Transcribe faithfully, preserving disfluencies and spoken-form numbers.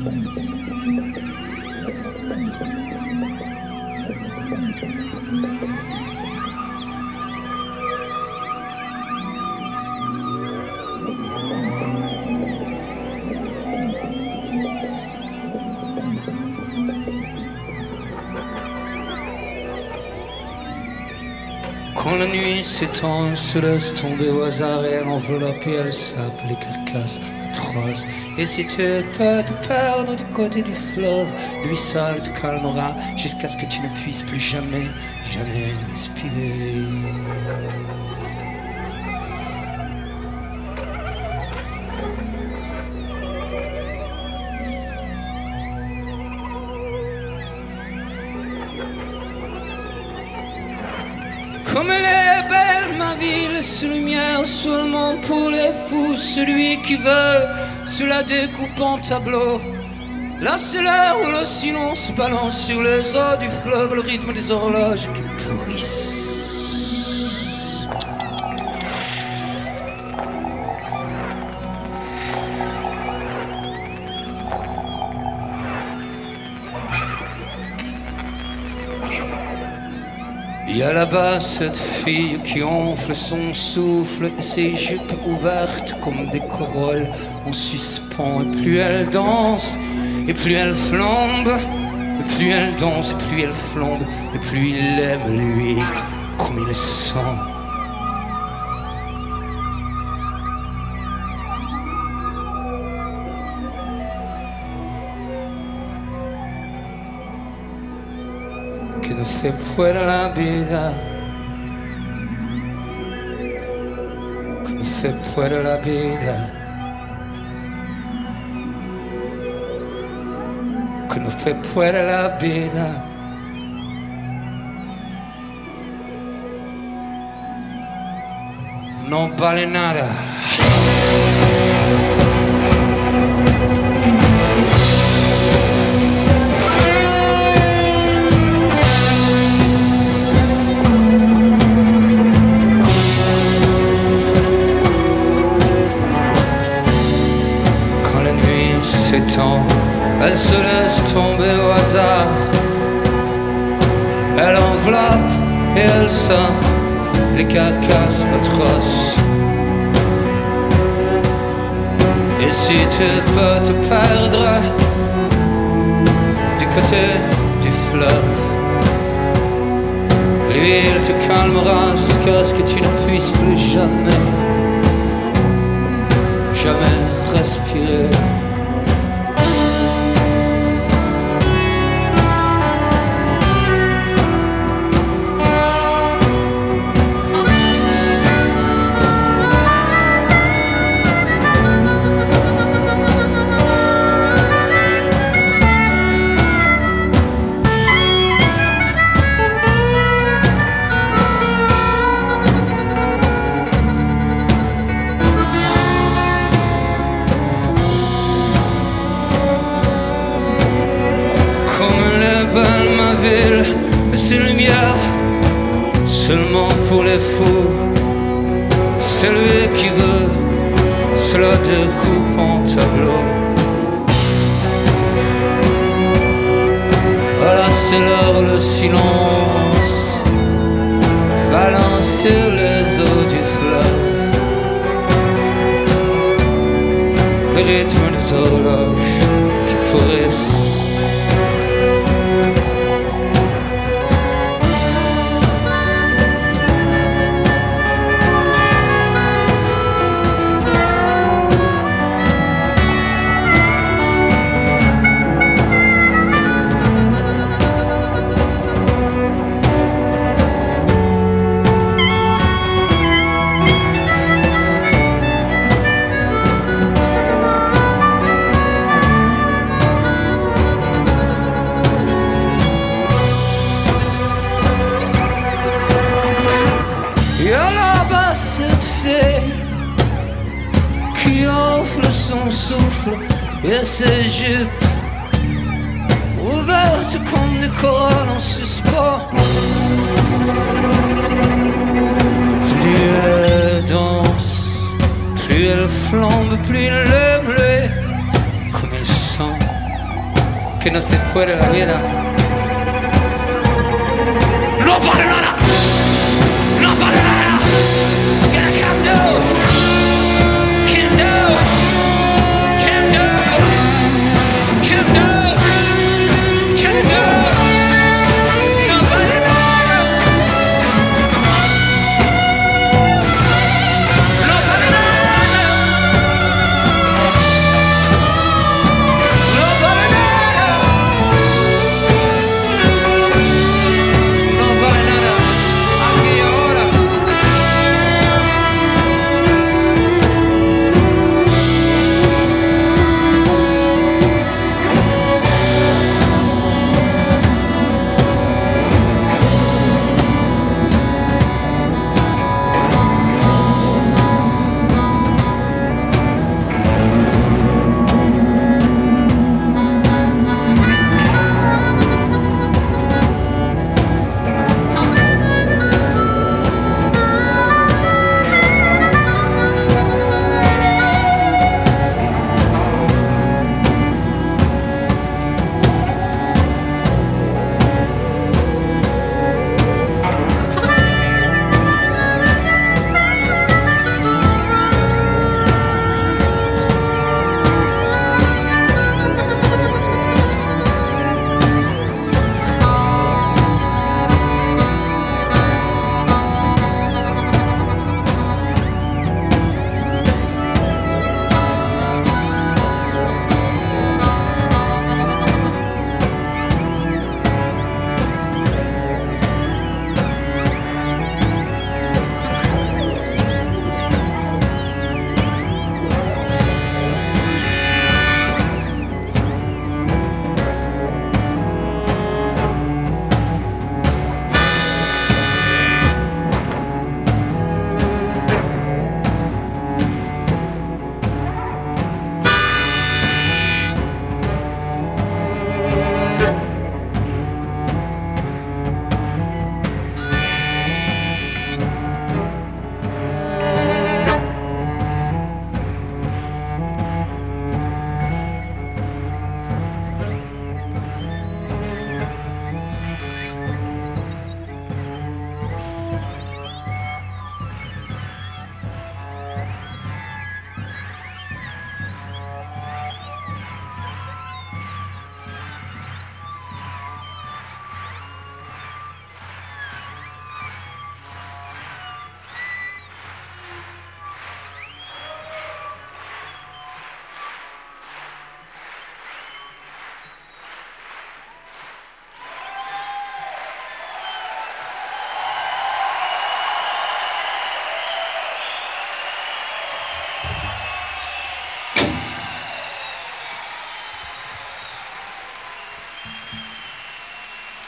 Quand la nuit s'étend, elle se laisse tomber au hasard et elle enveloppe et elle sape les carcasses atroces. Et si tu peux te perdre du côté du fleuve, lui seul te calmera jusqu'à ce que tu ne puisses plus jamais, jamais respirer. Comme elle est belle, ma ville, sous lumière seulement pour les fous. Celui qui veut, sous la découpe en tableau. Là c'est l'heure où le silence balance sur les eaux du fleuve le rythme des horloges qui pourrissent. Il y a là-bas cette fille qui enfle son souffle et ses jupes ouvertes comme des corolles en suspens. Et plus elle danse, et plus elle flambe, et plus elle danse, et plus elle flambe, et plus il aime lui comme il sent. Que no se pueda la vida, que no se pueda la vida, que no se pueda la vida. No vale nada. Elle se laisse tomber au hasard. Elle enveloppe et elle sape les carcasses atroces. Et si tu peux te perdre du côté du fleuve, lui il te calmera jusqu'à ce que tu ne puisses plus jamais, jamais respirer. Ces lumières, seulement pour les fous. Celui qui veut, cela découpe en tableau. Voilà, c'est l'heure, le silence balance sur les eaux du fleuve le rythme des horloges qui pourrissent. Son souffle et ses jupes ouvertes comme des corolles en suspens. Plus elle danse, plus elle flambe, plus elle aime lui comme il sent. que no se puede la vida. No vale nada, no vale nada. Gonna come down.